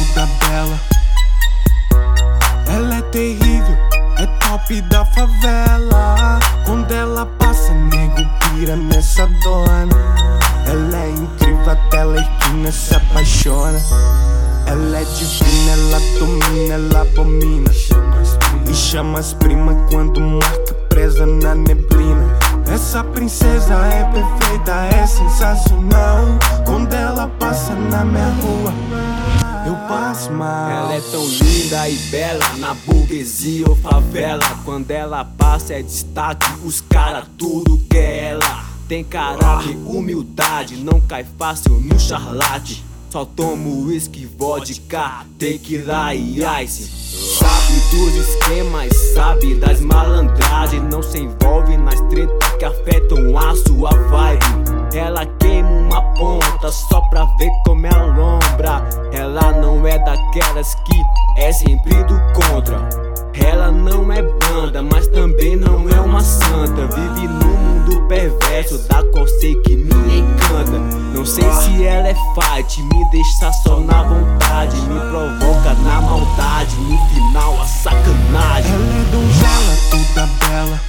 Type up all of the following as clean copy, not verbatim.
toda bela. Ela é terrível, é top da favela. Quando ela passa, nego pira nessa dona. Ela é incrível, até a esquina se apaixona. Ela é divina, ela domina, ela abomina. E chama as primas quando marca presa na neblina. Essa princesa é perfeita, é sensacional. Quando ela passa na minha rua, eu passo mal. Ela é tão linda e bela, na burguesia ou favela. Quando ela passa é destaque, os cara tudo quer ela. Tem caráter, humildade, não cai fácil no charlate. Só tomo uísque, vodka, tequila e ice. Sabe dos esquemas, sabe das malandragens. Não se envolve nas tretas que afetam a sua vibe. Ela queima uma ponta só pra ver como ela lombra. Ela não é daquelas que é sempre do contra. Ela não é banda, mas também não é uma santa. Vive no mundo perverso da coceira que me encanta. Não sei se ela é fight, me deixa só na vontade. Me provoca na maldade, no final a sacanagem. Ela é donzela, toda bela.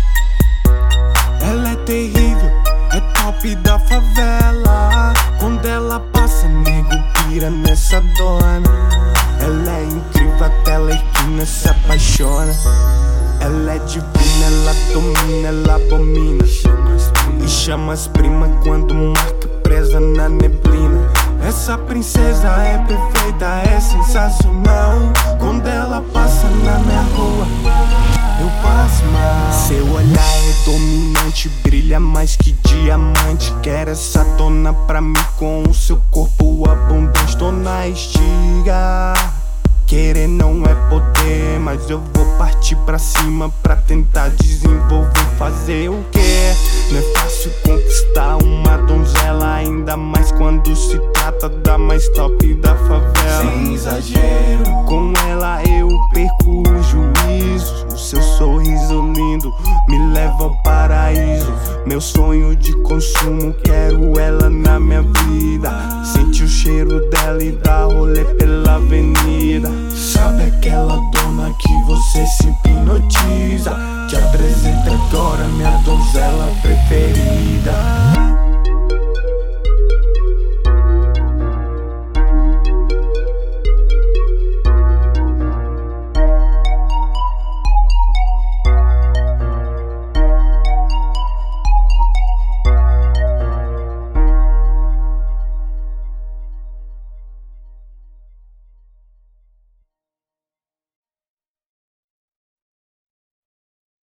Ela é terrível, é top da favela. Quando ela passa, nego pira nessa dona. Ela é incrível, até a esquina se apaixona. Ela é divina, ela domina, ela abomina. E chama as primas quando marca presa na neblina. Essa princesa é perfeita, é sensacional. Quando ela passa na minha rua, eu passo mal. Seu olhar é dominante, brilha mais que diamante. Quero essa dona pra mim com o seu corpo abundante. Dona estiga, querer não é poder, mas eu vou partir pra cima pra tentar desenvolver. Fazer o quê? Não é fácil conquistar uma donzela, ainda mais quando se trata da mais top da favela. Sem exagero, com ela eu perco o juízo. O seu sorriso lindo me leva ao paraíso. Meu sonho de consumo, quero ela na minha vida. Sente o cheiro dela e dá rolê pela avenida. Sabe aquela dona que você se hipnotiza? Te apresento agora minha donzela preferida.